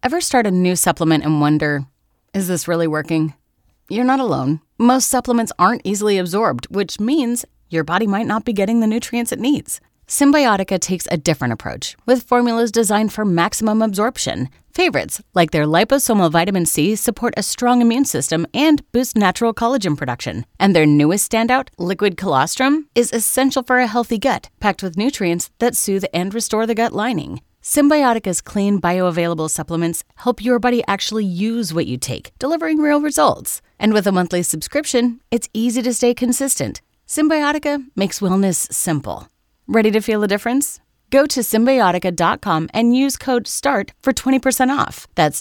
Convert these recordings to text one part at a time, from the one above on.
Ever start a new supplement and wonder, is this really working? You're not alone. Most supplements aren't easily absorbed, which means your body might not be getting the nutrients it needs. Symbiotica takes a different approach, with formulas designed for maximum absorption. Favorites, like their liposomal vitamin C, support a strong immune system and boost natural collagen production. And their newest standout, liquid colostrum, is essential for a healthy gut, packed with nutrients that soothe and restore the gut lining. Symbiotica's clean, bioavailable supplements help your body actually use what you take, delivering real results. And with a monthly subscription, it's easy to stay consistent. Symbiotica makes wellness simple. Ready to feel the difference? Go to Symbiotica.com and use code START for 20% off. That's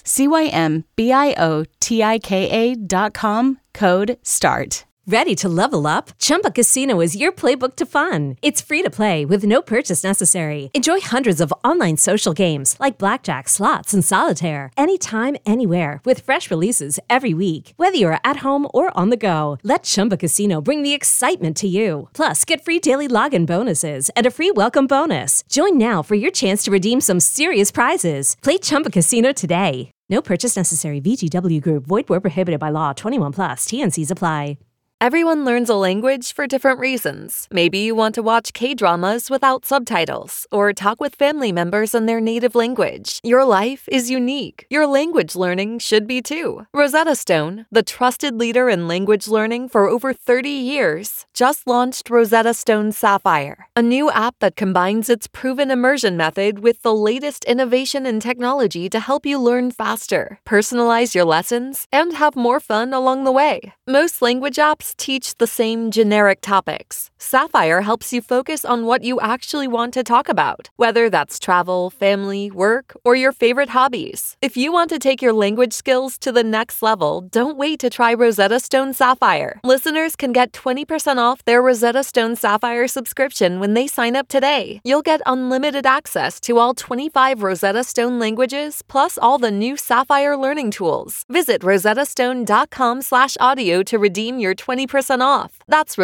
CYMBIOTIKA.com, code START. Ready to level up? Chumba Casino is your playbook to fun. It's free to play with no purchase necessary. Enjoy hundreds of online social games like blackjack, slots, and solitaire anytime, anywhere with fresh releases every week. Whether you're at home or on the go, let Chumba Casino bring the excitement to you. Plus, get free daily login bonuses and a free welcome bonus. Join now for your chance to redeem some serious prizes. Play Chumba Casino today. No purchase necessary. VGW Group. Void where prohibited by law. 21 plus. TNCs apply. Everyone learns a language for different reasons. Maybe you want to watch K-dramas without subtitles, or talk with family members in their native language. Your life is unique. Your language learning should be too. Rosetta Stone, the trusted leader in language learning for over 30 years, just launched Rosetta Stone Sapphire, a new app that combines its proven immersion method with the latest innovation in technology to help you learn faster, personalize your lessons, and have more fun along the way. Most language apps teach the same generic topics. Sapphire helps you focus on what you actually want to talk about, whether that's travel, family, work, or your favorite hobbies. If you want to take your language skills to the next level, don't wait to try Rosetta Stone Sapphire. Listeners can get 20% off their Rosetta Stone Sapphire subscription when they sign up today. You'll get unlimited access to all 25 Rosetta Stone languages, plus all the new Sapphire learning tools. Visit rosettastone.com/audio to redeem your 20% off. That's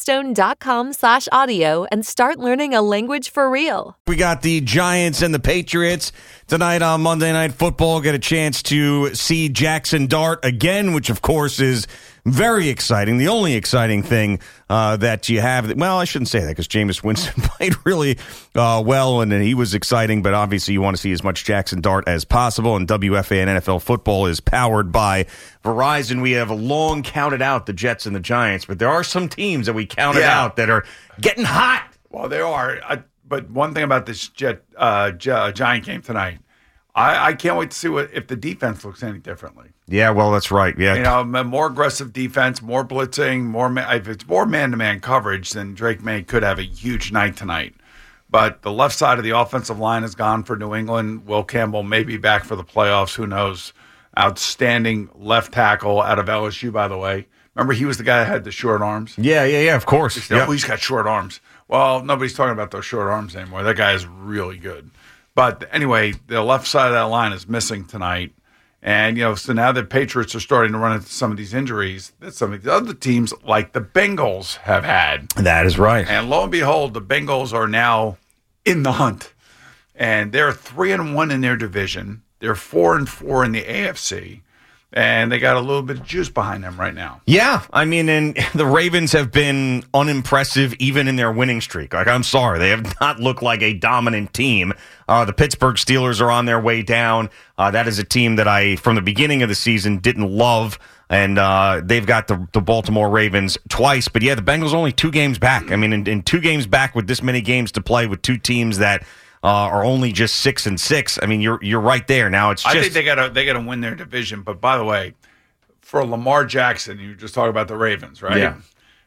rosettastone.com/audio and start learning a language for real. We got the Giants and the Patriots tonight on Monday Night Football. Get a chance to see Jackson Dart again, which of course is very exciting. The only exciting thing that you have, well, I shouldn't say that because Jameis Winston played really well and he was exciting, but obviously you want to see as much Jackson Dart as possible. And WFA and NFL football is powered by Verizon. We have long counted out the Jets and the Giants, but there are some teams that we counted out that are getting hot. Well, there are. But one thing about this Giant game tonight, I can't wait to see if the defense looks any differently. Yeah, well, that's right. Yeah, you know, more aggressive defense, more blitzing, if it's more man-to-man coverage, then Drake May could have a huge night tonight. But the left side of the offensive line is gone for New England. Will Campbell may be back for the playoffs. Who knows? Outstanding left tackle out of LSU, by the way. Remember, he was the guy that had the short arms? Yeah, of course. He's got short arms. Well, nobody's talking about those short arms anymore. That guy is really good. But anyway, the left side of that line is missing tonight. And, you know, so now the Patriots are starting to run into some of these injuries that some of the other teams, like the Bengals, have had. That is right. And lo and behold, the Bengals are now in the hunt. And they're 3-1 in their division. They're 4-4 in the AFC. And they got a little bit of juice behind them right now. Yeah, I mean, and the Ravens have been unimpressive even in their winning streak. Like, I'm sorry, they have not looked like a dominant team. The Pittsburgh Steelers are on their way down. That is a team that I, from the beginning of the season, didn't love. And they've got the Baltimore Ravens twice. But, yeah, the Bengals are only 2 games back. I mean, in 2 games back with this many games to play with 2 teams that are only just 6-6. I mean, you're right there. Now it's just, I think they gotta win their division. But by the way, for Lamar Jackson, you just talk about the Ravens, right? Yeah.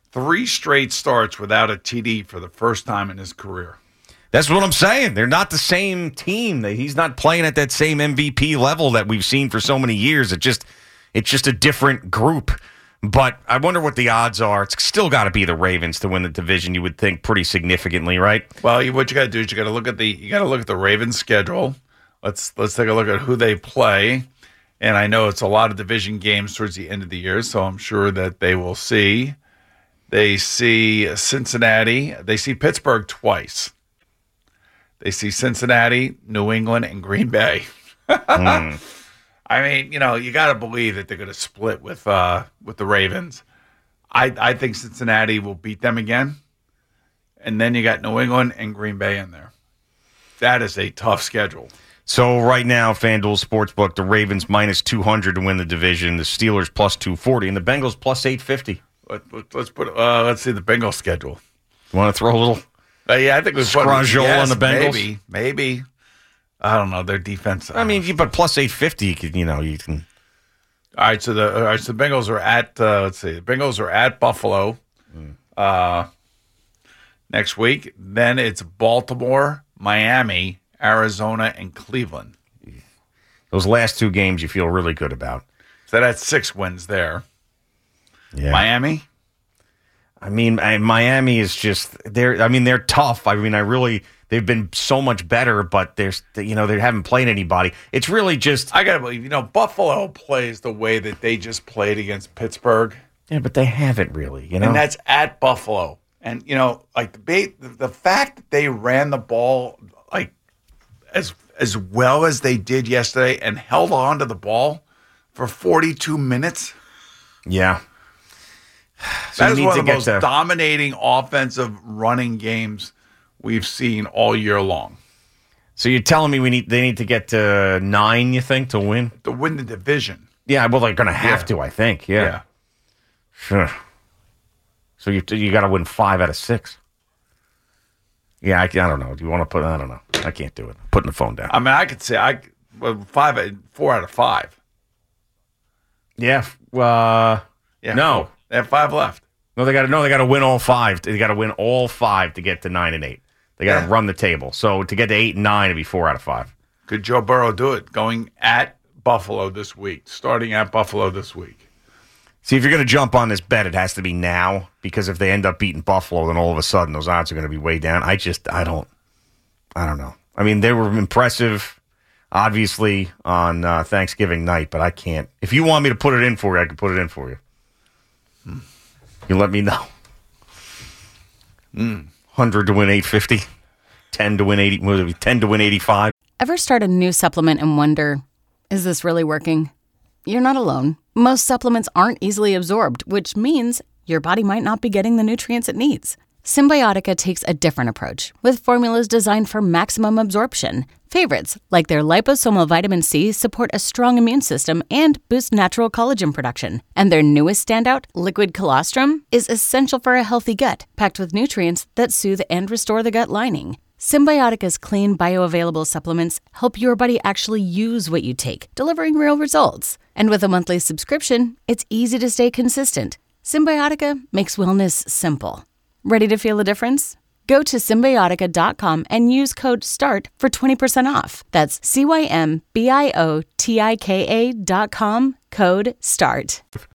3 straight starts without a TD for the first time in his career. That's what I'm saying. They're not the same team. He's not playing at that same MVP level that we've seen for so many years. It's just a different group. But I wonder what the odds are. It's still got to be the Ravens to win the division, you would think, pretty significantly, right? Well, what you got to do is you got to look at the Ravens schedule. Let's take a look at who they play. And I know it's a lot of division games towards the end of the year, so I'm sure that they will see. They see Cincinnati. They see Pittsburgh twice. They see Cincinnati, New England, and Green Bay. I mean, you got to believe that they're going to split with the Ravens. I think Cincinnati will beat them again. And then you got New England and Green Bay in there. That is a tough schedule. So right now, FanDuel Sportsbook, the Ravens minus 200 to win the division, the Steelers plus 240, and the Bengals plus 850. Let's see the Bengals schedule. You want to throw a little yeah, I think we Scrajol on the Bengals? Maybe. I don't know. Their defense. I mean, but plus 850, you can. All right, so the Bengals are at the Bengals are at Buffalo next week. Then it's Baltimore, Miami, Arizona, and Cleveland. Those last two games you feel really good about. So that's 6 wins there. Yeah. Miami? I mean, Miami is just they're tough. I mean, they've been so much better, but they haven't played anybody. It's really just I gotta believe, Buffalo plays the way that they just played against Pittsburgh. Yeah, but they haven't really, And that's at Buffalo. And the fact that they ran the ball like as well as they did yesterday and held on to the ball for 42 minutes. Yeah. So that is one of the most dominating offensive running games we've seen all year long. So you're telling me they need to get to 9, you think, to win? To win the division. Yeah, well, they're going to have to, I think. Yeah. Sure. So you got to win 5 out of 6. Yeah, I don't know. Do you want to put? I don't know. I can't do it. I'm putting the phone down. I mean, I could say 4 out of 5. Yeah. No. They have 5 left. No, they got to win all 5. They got to win all 5 to get to 9 and 8. They got to run the table. So to get to 8 and 9, it'd be 4 out of 5. Could Joe Burrow do it? Going at Buffalo this week, starting at Buffalo this week. See, if you're going to jump on this bet, it has to be now, because if they end up beating Buffalo, then all of a sudden those odds are going to be way down. I don't know. I mean, they were impressive, obviously, on Thanksgiving night, but I can't. If you want me to put it in for you, I can put it in for you. You let me know. 100 to win 850, 10 to win 80, 10 to win 85. Ever start a new supplement and wonder, is this really working? You're not alone. Most supplements aren't easily absorbed, which means your body might not be getting the nutrients it needs. Symbiotica takes a different approach, with formulas designed for maximum absorption. Favorites, like their liposomal vitamin C, support a strong immune system and boost natural collagen production. And their newest standout, liquid colostrum, is essential for a healthy gut, packed with nutrients that soothe and restore the gut lining. Symbiotica's clean, bioavailable supplements help your body actually use what you take, delivering real results. And with a monthly subscription, it's easy to stay consistent. Symbiotica makes wellness simple. Ready to feel a difference? Go to Symbiotica.com and use code START for 20% off. That's CYMBIOTIKA.com, code START.